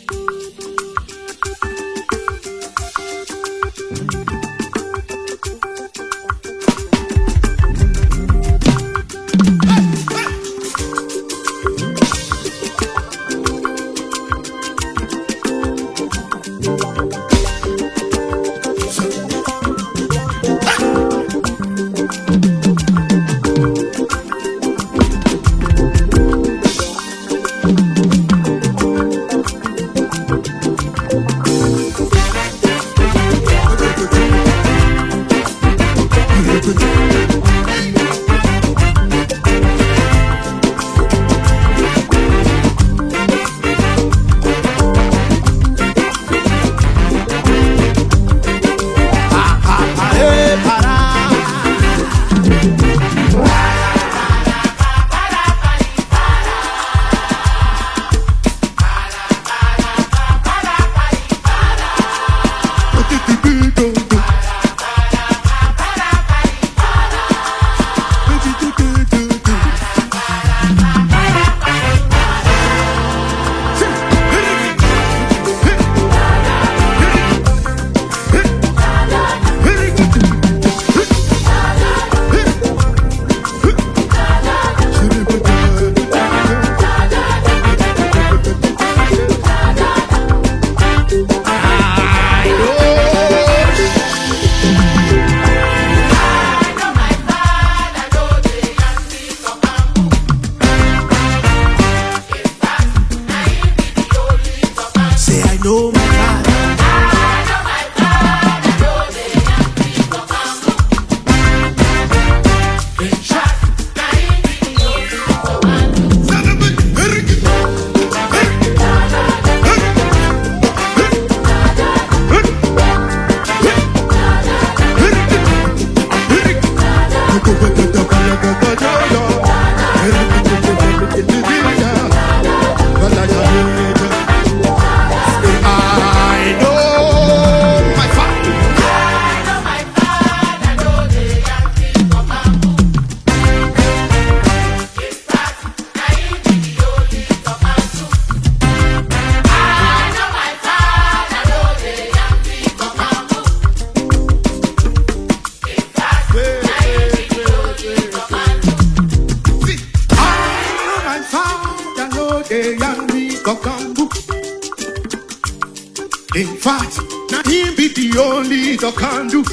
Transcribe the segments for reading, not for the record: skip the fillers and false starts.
In fact, now him be the only that can do.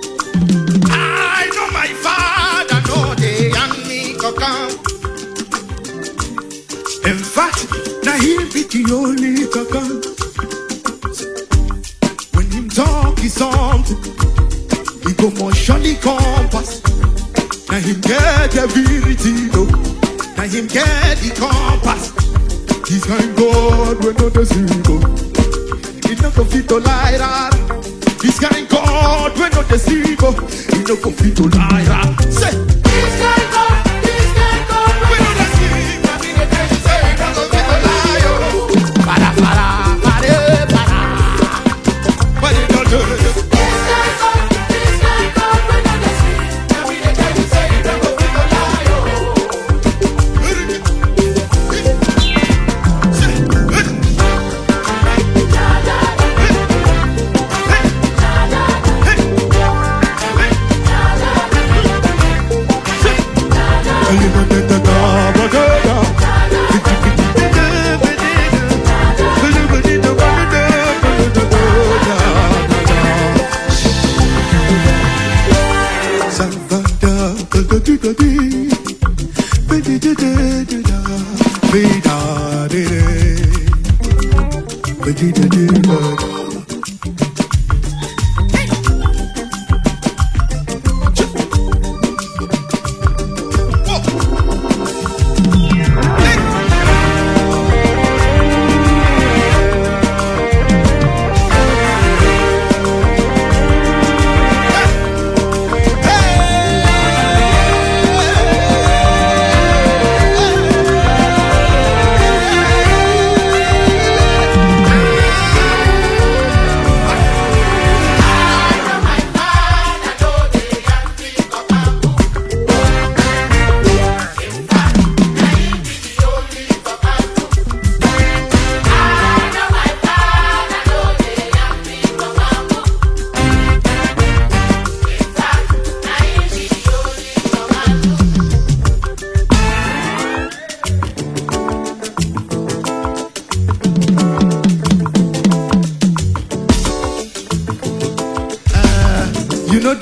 I know my father, know the young me can. In fact, now him be the only that can. When him talk is something, he go more surely compass. Now him get the ability, no. Now him get the compass. He's kind God when not the single. He no go fit to lie that. He's kind God when not the single. He no go fit to lie that. Say, he's kind God when not the single. I mean the day say he no go fit to lie. Para para para para. But he don't do it.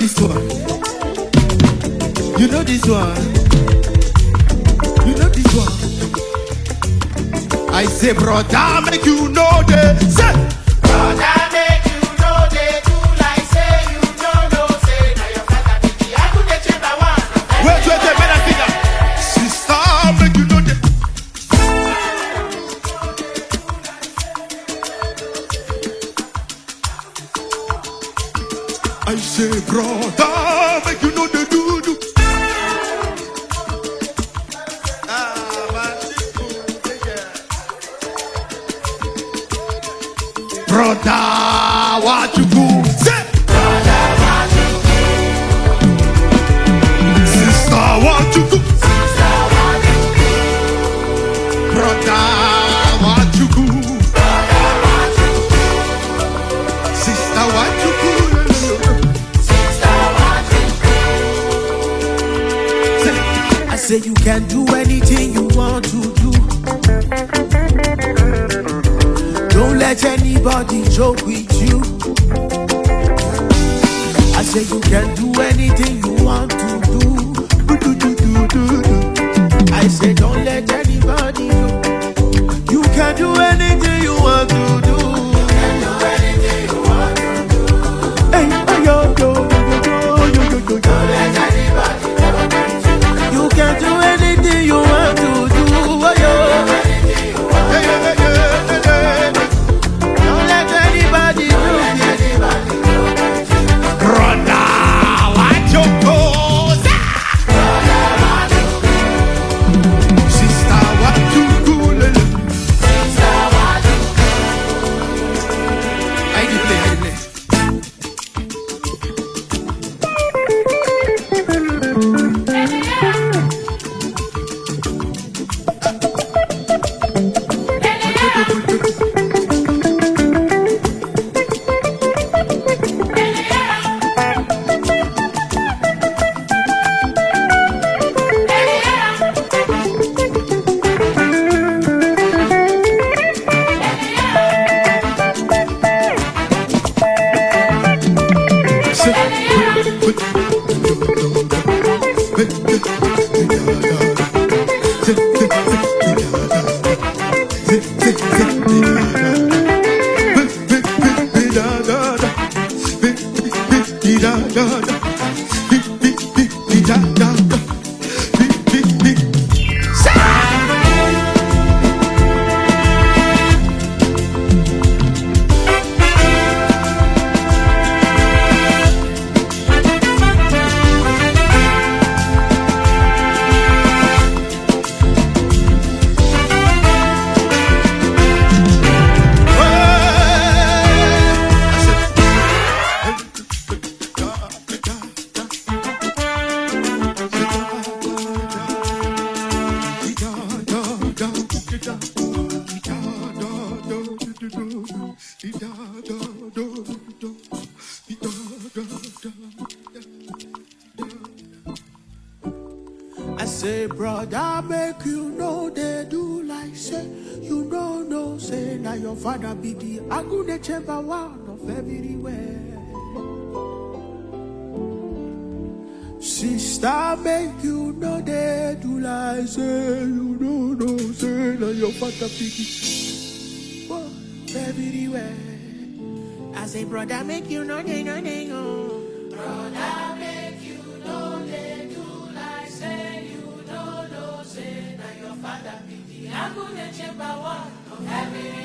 this one. You know this one. You know this one. I say, brother, make you know the. Say, Brother, make you know they do like say you don't know say now your father be the I could get chamber one. wait, better sing that. Sister, make you know the. I say, brother, make you know the do. Brother, what you do? Say, Brother, what you do? sister, what you do? Sister, what you do? Brother, what you do? Brother, what you do? Sister, what you do? Sister, what you Say, I say you can do anything you want to do. Don't let anybody joke with you. I say you can do anything you want to do. I say don't let anybody do. You can do anything you want to do. anything you want to do. Hey, yo. Don't let anybody know with you. You can do anything you want to do. Anything you want. Don't let anybody do. Anybody know with you. brother, what you do? Brother, what you do? Sister, what you do? Sister, what you do? I did play. I say, brother, make you know they do like say, you know, no say, now your father be the Agune chamber one of everywhere. Sister, make you know they do like say, you know, no say, now your father be the one everywhere. I say, brother, make you know they know. Brother, make you know they do like say you know, no say now your father be the I could get chamber one of every